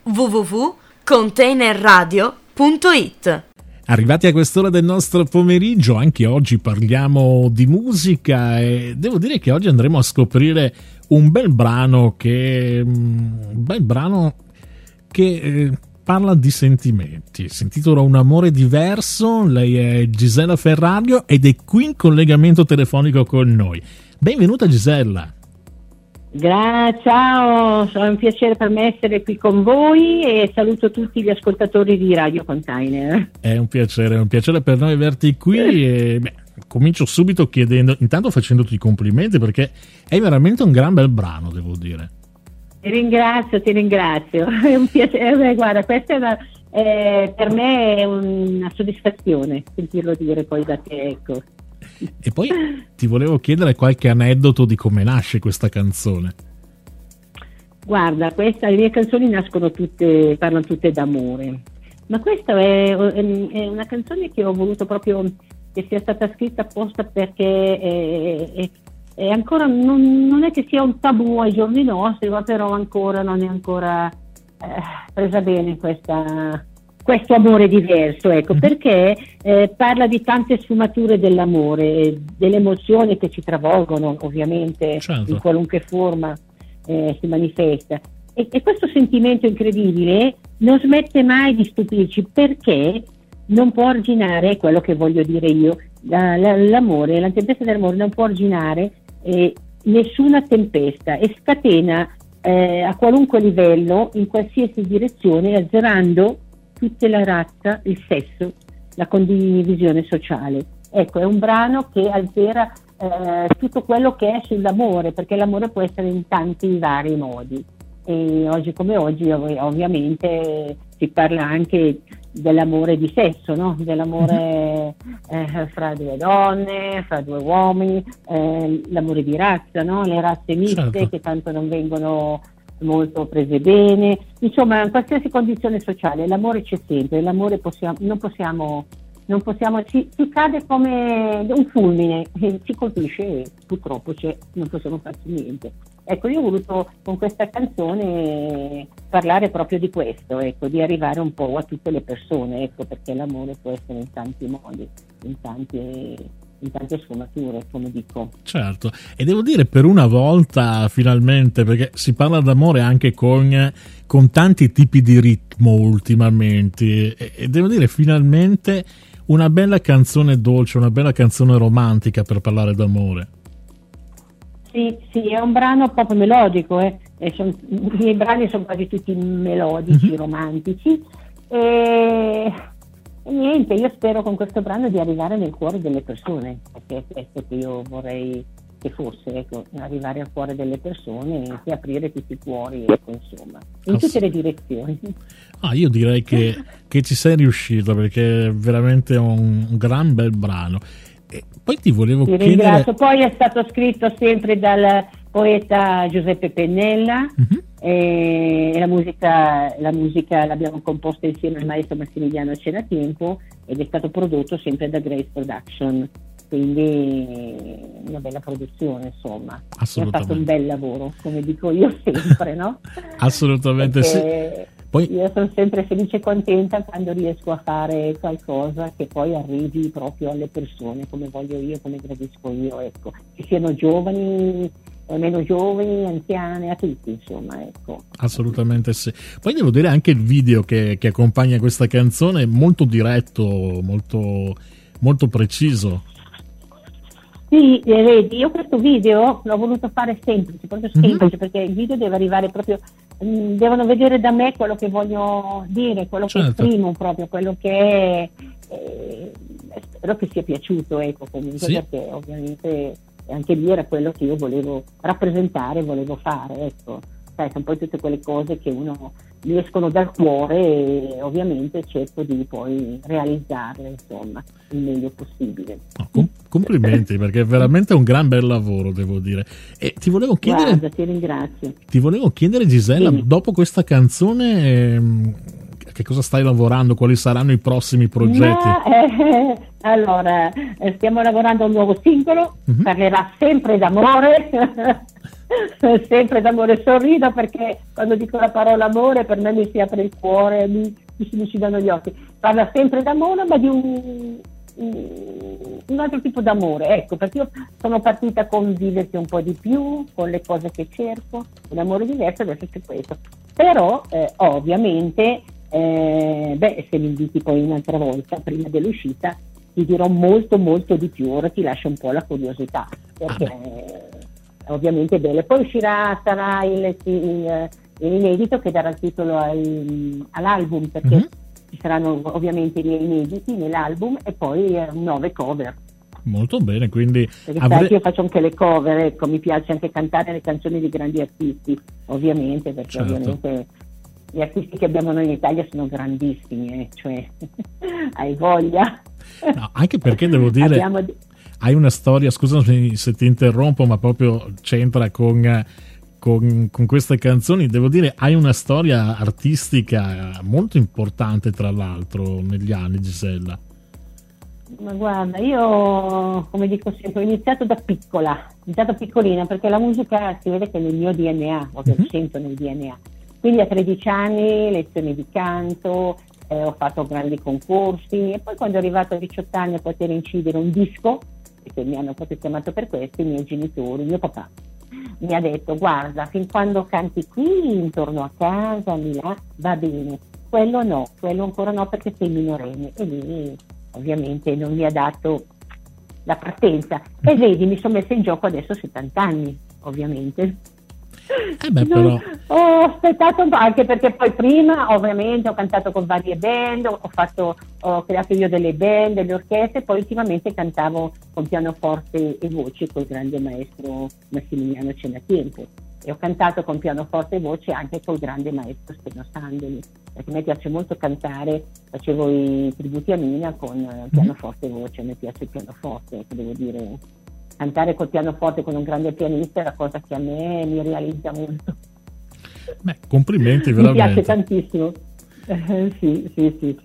www.containerradio.it. Arrivati a quest'ora del nostro pomeriggio, anche oggi parliamo di musica e devo dire che oggi andremo a scoprire un bel brano che parla di sentimenti. Si intitola Un amore diverso. Lei è Gisella Ferrario ed è qui in collegamento telefonico con noi. Benvenuta Gisella. Ciao, è un piacere per me essere qui con voi e saluto tutti gli ascoltatori di Radio Container. È un piacere per noi averti qui e comincio subito intanto facendoti i complimenti perché è veramente un gran bel brano, devo dire. Ti ringrazio, è un piacere, guarda, questa per me è una soddisfazione sentirlo dire poi da te, ecco. E poi ti volevo chiedere qualche aneddoto di come nasce questa canzone. Guarda, le mie canzoni parlano tutte d'amore, ma questa è una canzone che ho voluto proprio che sia stata scritta apposta perché è ancora, non è che sia un tabù ai giorni nostri, ma però ancora non è ancora presa bene questo amore diverso, ecco, perché parla di tante sfumature dell'amore, delle emozioni che ci travolgono ovviamente, certo, in qualunque forma si manifesta, e questo sentimento incredibile non smette mai di stupirci perché non può arginare quello che voglio dire io, l'amore, la tempesta dell'amore non può arginare nessuna tempesta e scatena a qualunque livello, in qualsiasi direzione, azzerando tutta la razza, il sesso, la condivisione sociale. Ecco, è un brano che azzera tutto quello che è sull'amore, perché l'amore può essere in tanti vari modi. E oggi come oggi ovviamente si parla anche dell'amore di sesso, no? Dell'amore fra due donne, fra due uomini, l'amore di razza, no? Le razze miste, certo, che tanto non vengono molto prese bene, insomma in qualsiasi condizione sociale l'amore c'è sempre, l'amore non possiamo ci cade come un fulmine, ci colpisce e purtroppo non possiamo farci niente. Ecco, io ho voluto con questa canzone parlare proprio di questo, ecco, di arrivare un po' a tutte le persone, ecco, perché l'amore può essere in tanti modi, in tante sfumature, come dico. Certo, e devo dire per una volta finalmente, perché si parla d'amore anche con tanti tipi di ritmo ultimamente, e devo dire finalmente una bella canzone dolce, una bella canzone romantica per parlare d'amore. Sì, è un brano proprio melodico, i miei brani sono quasi tutti melodici, romantici, e niente, io spero con questo brano di arrivare nel cuore delle persone, perché è questo che io vorrei che fosse, ecco, arrivare al cuore delle persone e aprire tutti i cuori, ecco, insomma, in tutte le direzioni. Io direi che ci sei riuscito, perché è veramente un gran bel brano. E poi ti volevo chiedere... Ringrazio. Poi è stato scritto sempre dal poeta Giuseppe Pennella, e la musica l'abbiamo composta insieme al maestro Massimiliano Cenatempo ed è stato prodotto sempre da Grace Production, quindi una bella produzione, insomma. Ha fatto un bel lavoro, come dico io sempre, no? Assolutamente. Perché sì. Poi... io sono sempre felice e contenta quando riesco a fare qualcosa che poi arrivi proprio alle persone, come voglio io, come gradisco io, ecco, che siano giovani, meno giovani, anziane, a tutti, insomma, ecco. Assolutamente sì. Poi devo dire anche il video che accompagna questa canzone è molto diretto, molto, molto preciso. Sì, vedi, io questo video l'ho voluto fare semplice, proprio semplice, perché il video deve arrivare proprio, devono vedere da me quello che voglio dire, quello che esprimo, proprio quello che è, spero che sia piaciuto, ecco, comunque, sì, perché ovviamente anche lì era quello che io volevo rappresentare, volevo fare, ecco. Sai, sono poi tutte quelle cose che uno mi escono dal cuore e ovviamente cerco di poi realizzarle, insomma, il meglio possibile. Complimenti, perché è veramente un gran bel lavoro, devo dire. E ti volevo chiedere... Guarda, ti ringrazio. Ti volevo chiedere, Gisella, dopo questa canzone... che cosa stai lavorando? Quali saranno i prossimi progetti? Allora, stiamo lavorando a un nuovo singolo, parlerà sempre d'amore, Sempre d'amore, sorrido perché quando dico la parola amore per me mi si apre il cuore, mi si lucidano gli occhi. Parla sempre d'amore, ma di un altro tipo d'amore, ecco, perché io sono partita con viverti un po' di più, con le cose che cerco, un amore diverso, adesso c'è questo. Però ovviamente se mi inviti poi un'altra volta prima dell'uscita ti dirò molto molto di più. Ora ti lascio un po' la curiosità, perché ovviamente è bello. Poi sarà il inedito che darà il titolo all'album, perché ci saranno ovviamente i miei inediti nell'album e poi 9 cover. Molto bene, quindi perché io faccio anche le cover, ecco, mi piace anche cantare le canzoni di grandi artisti, ovviamente, perché certo. Ovviamente gli artisti che abbiamo noi in Italia sono grandissimi, cioè hai voglia. No, anche perché devo dire hai una storia, scusami se ti interrompo, ma proprio c'entra con queste canzoni, devo dire hai una storia artistica molto importante tra l'altro negli anni, Gisella. Ma guarda, io come dico sempre ho iniziato da piccolina, perché la musica si vede che è nel mio DNA, o che sento nel DNA. Quindi a 13 anni lezioni di canto, ho fatto grandi concorsi e poi quando è arrivato a 18 anni a poter incidere un disco, perché mi hanno proprio chiamato per questo, i miei genitori, mio papà mi ha detto: guarda, fin quando canti qui intorno a casa, là, va bene, quello ancora no perché sei minorenne. E lì ovviamente non mi ha dato la partenza e vedi, mi sono messa in gioco adesso 70 anni ovviamente. Però Ho aspettato un po', anche perché poi prima ovviamente ho cantato con varie band, ho creato io delle band, delle orchestre, poi ultimamente cantavo con pianoforte e voce col grande maestro Massimiliano Cenatiempo e ho cantato con pianoforte e voce anche col grande maestro Steno Sandoli, perché a me piace molto cantare, facevo i tributi a Mina con pianoforte e voce, a me piace il pianoforte, devo dire. Cantare col pianoforte con un grande pianista è una cosa che a me mi realizza molto. Complimenti veramente. Mi piace tantissimo. Sì.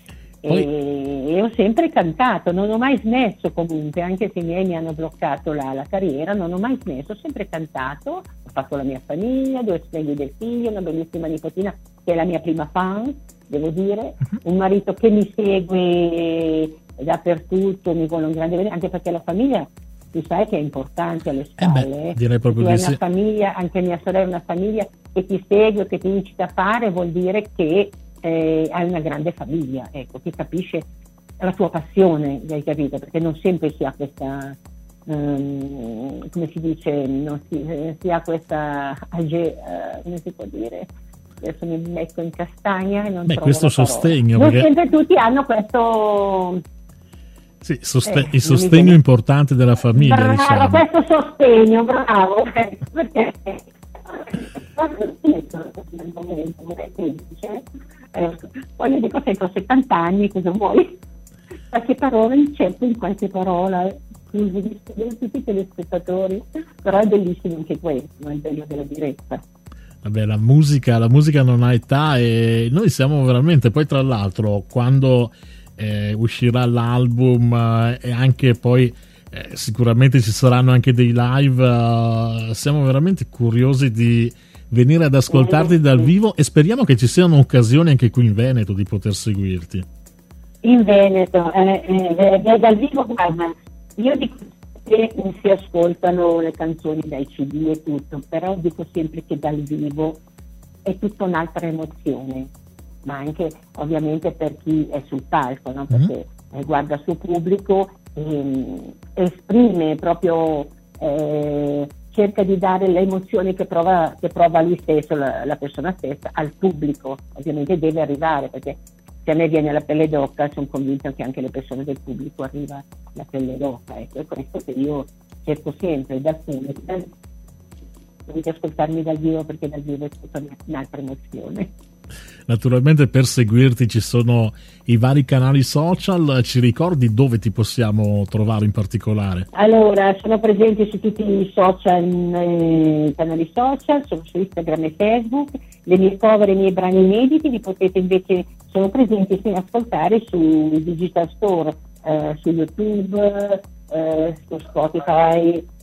E ho sempre cantato, non ho mai smesso comunque, anche se i miei mi hanno bloccato la carriera, non ho mai smesso, ho sempre cantato, ho fatto la mia famiglia, 2 splendide figlie, una bellissima nipotina che è la mia prima fan, devo dire, un marito che mi segue dappertutto, mi vuole un grande bene, anche perché la famiglia tu sai che è importante alle spalle, direi proprio di sì. Una famiglia, anche mia sorella è una famiglia che ti segue, che ti incita a fare, vuol dire che hai una grande famiglia, ecco, che capisce la tua passione, hai capito? Perché non sempre si ha questa, come si dice, non si ha questa, come si può dire? Adesso mi metto in castagna e non trovo questo sostegno. Non sempre tutti hanno questo. Sì, il sostegno importante della famiglia, bravo, diciamo. Questo sostegno, bravo, perché poi io dico sempre, ho 70 anni, cosa vuoi? Qualche parola inceppo in qualche parola, scusi, tutti i telespettatori, però è bellissimo anche questo, è il bello della diretta. Vabbè, la musica non ha età e noi siamo veramente, poi tra l'altro quando uscirà l'album e anche poi sicuramente ci saranno anche dei live, siamo veramente curiosi di venire ad ascoltarti dal vivo e speriamo che ci siano occasioni anche qui in Veneto di poter seguirti. In Veneto, dal vivo, guarda, io dico che si ascoltano le canzoni dai CD e tutto, però dico sempre che dal vivo è tutta un'altra emozione, ma anche ovviamente per chi è sul palco, no? Perché guarda il suo pubblico e esprime proprio, cerca di dare le emozioni che prova lui stesso, la persona stessa, al pubblico. Ovviamente deve arrivare, perché se a me viene la pelle d'oca sono convinta che anche le persone del pubblico arriva la pelle d'oca, ecco, è questo che io cerco sempre da sempre, dovete ascoltarmi dal vivo, perché dal vivo è tutta un'altra emozione. Naturalmente per seguirti ci sono i vari canali social, ci ricordi dove ti possiamo trovare in particolare? Allora, sono presente su tutti i social, canali social, sono su Instagram e Facebook, le mie cover e i miei brani inediti li potete invece, sono presenti sin ascoltare su Digital Store, su YouTube, su Spotify,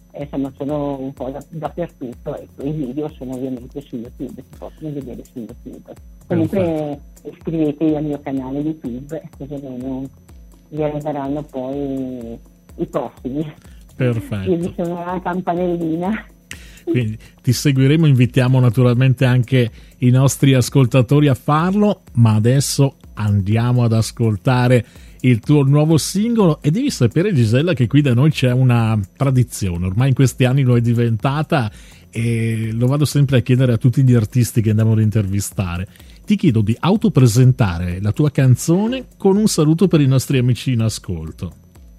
insomma sono un po' dappertutto, ecco, i video sono ovviamente su YouTube, si possono vedere su YouTube. Comunque iscrivetevi al mio canale YouTube, così almeno vi arriveranno poi i prossimi. Perfetto. Io vi sono la campanellina. Quindi ti seguiremo, invitiamo naturalmente anche i nostri ascoltatori a farlo, ma adesso andiamo ad ascoltare il tuo nuovo singolo. E devi sapere, Gisella, che qui da noi c'è una tradizione, ormai in questi anni lo è diventata, e lo vado sempre a chiedere a tutti gli artisti che andiamo ad intervistare. Ti chiedo di autopresentare la tua canzone con un saluto per i nostri amici in ascolto.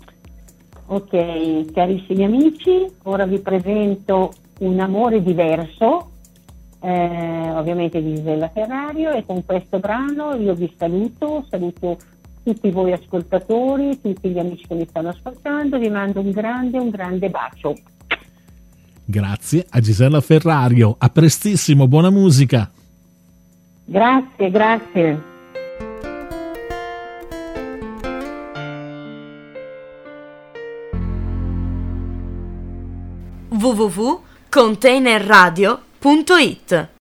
Ok, carissimi amici, ora vi presento Un amore diverso, ovviamente di Gisella Ferrario, e con questo brano io vi saluto tutti voi ascoltatori, tutti gli amici che mi stanno ascoltando, vi mando un grande bacio. Grazie a Gisella Ferrario, a prestissimo, buona musica. Grazie. www.containerradio.it